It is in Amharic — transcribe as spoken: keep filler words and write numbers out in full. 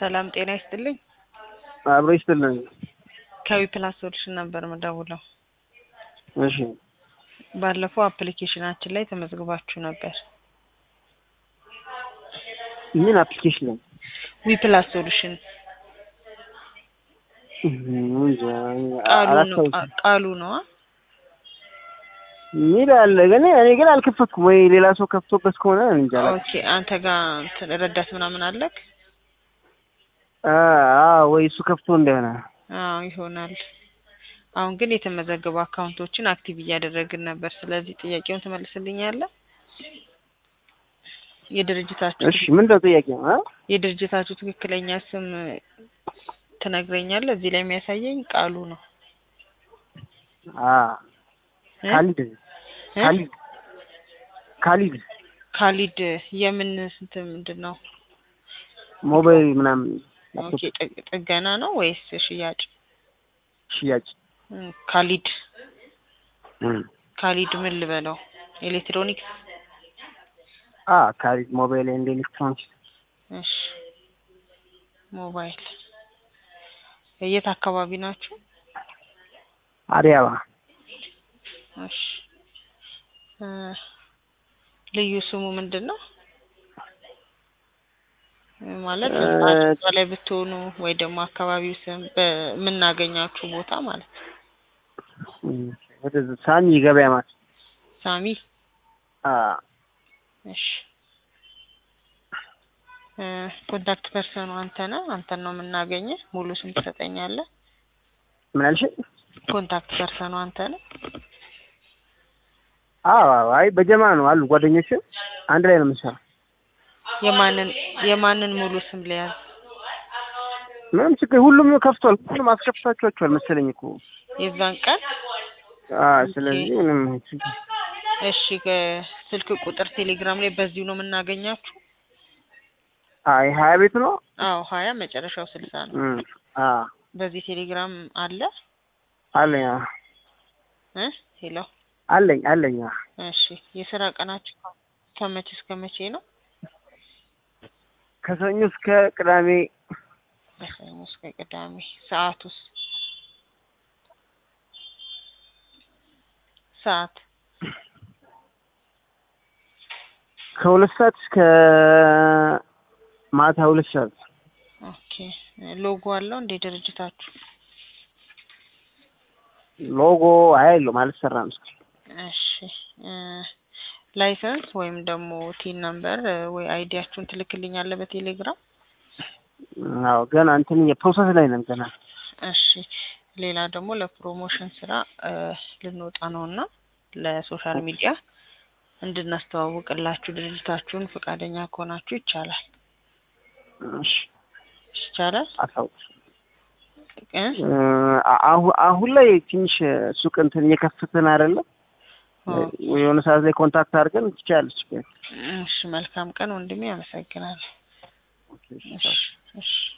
ሰላም ጤና ይስጥልኝ። አብሮ ይስጥልኝ። ከዊ ፕላስ ሶሉሽን ነበር መደውለው። እሺ ባለፈው አፕሊኬሽናችን ላይ ተመዝግባችሁ ነበር። ምን አፕሊኬሽን ነው? ዊ ፕላስ ሶሉሽን ቃሉ ነው ቃሉ ነው ሚላል ግን እኔ ግን አልከፈትኩም ወይ ሌላ ሰው ከፍቶበት ከሆነ እንጃ። ኦኬ አንተ ጋር ረዳት ምናምን አለክ? አዎ ወይ እሱ ከፍቶ እንደሆነ አዎ ይሆናል። አሁን ግን የተመዘገቡ አካውንቶችን አክቲቭ እያደረግን ነበር። ስለዚህ ጥያቄውን ትመልስልኛለህ? የድርጅታችሁ እሺ ምንድነው ጥያቄው? አ የድርጅታችሁ ትክክለኛ ስም ትነግረኛለህ? እዚህ ላይ የሚያሳየኝ ቃሉ ነው። አ ካሊድ ካሊድ ካሊድ ካሊድ የምን ስንት ምንድነው? ሞባይል ምናምን ኦኬ ጥገና ነው ወይስ ሽያጭ? ሽያጭ። ካሊድ ካሊድ ምን ልበለው? ኤሌክትሮኒክስ? አ ካሊድ ሞባይል ኤንድ ኤሌክትሮኒክስ። እሺ ሞባይል። የት አካባቢ ናችሁ? አዲያባ። እሺ ልዩ ስሙ ምንድነው? ማለት መስራች ላይ ብትሆኑ ወይ ደግሞ አካባቢው ስም በመናገኛችሁ ቦታ ማለት ነው። ወደ ሳሚ ገበያ ማለት ሳሚ። አ እሺ ኮንታክት ፐርሰኑ አንተ ነህ? አንተን ነው የምናገኘው። ሙሉ ስም ትሰጠኛለህ? ምን አልሽ? ኮንታክት ፐርሰኑ አንተ ነህ? አዎ አይ በጀማ ነው አሉ ጓደኞቼ አንድ ላይ ነው የምንሰራው። የማንን የማንን ሙሉ ስም ለያዝ? ምንም ችግር ሁሉም ከፍቷል። ሁሉም አስከፍታችኋል መሰለኝ እኮ የዛን ቀን። አዎ ስለዚህ ምንም ችግር። እሺ ስልክ ቁጥር ቴሌግራም ላይ በዚሁ ነው የምናገኛችሁ? አይ ሀያ ቤት ነው። አዎ ሀያ መጨረሻው ስልሳ ነው። አዎ በዚህ ቴሌግራም አለ አለኝ። እ ሄሎ አለኝ አለኝ። እሺ የሥራ ቀናችሁ ከመቼ እስከ መቼ ነው? ከሰኞ እስከ ቅዳሜ። ከሰኞ እስከ ቅዳሜ። ሰዓቱስ? ሰዓት ከሁለት ሰዓት እስከ ማታ ሁለት ሰዓት። ኦኬ ሎጎ አለው እንደ ድርጅታችሁ? ሎጎ አይደለም አልሰራም እስኪ። እሺ ላይሰንስ ወይም ደግሞ ቲን ነምበር ወይ አይዲያችሁን ትልክልኛለህ በቴሌግራም? አዎ ገና እንትን የፕሮሰስ ላይ ነን ገና። እሺ ሌላ ደግሞ ለፕሮሞሽን ስራ ልንወጣ ነውና ለሶሻል ሚዲያ እንድናስተዋውቅላችሁ ድርጅታችሁን ፈቃደኛ ከሆናችሁ ይቻላል። እሺ ይቻላል? አታውቁ አሁን ላይ ትንሽ ሱቅ እንትን እየከፈትን አይደለም? የሆነ ሰዓት ላይ ኮንታክት አድርገን ትችያለሽ። እሺ መልካም ቀን ወንድሜ፣ አመሰግናለሁ። እሺ እሺ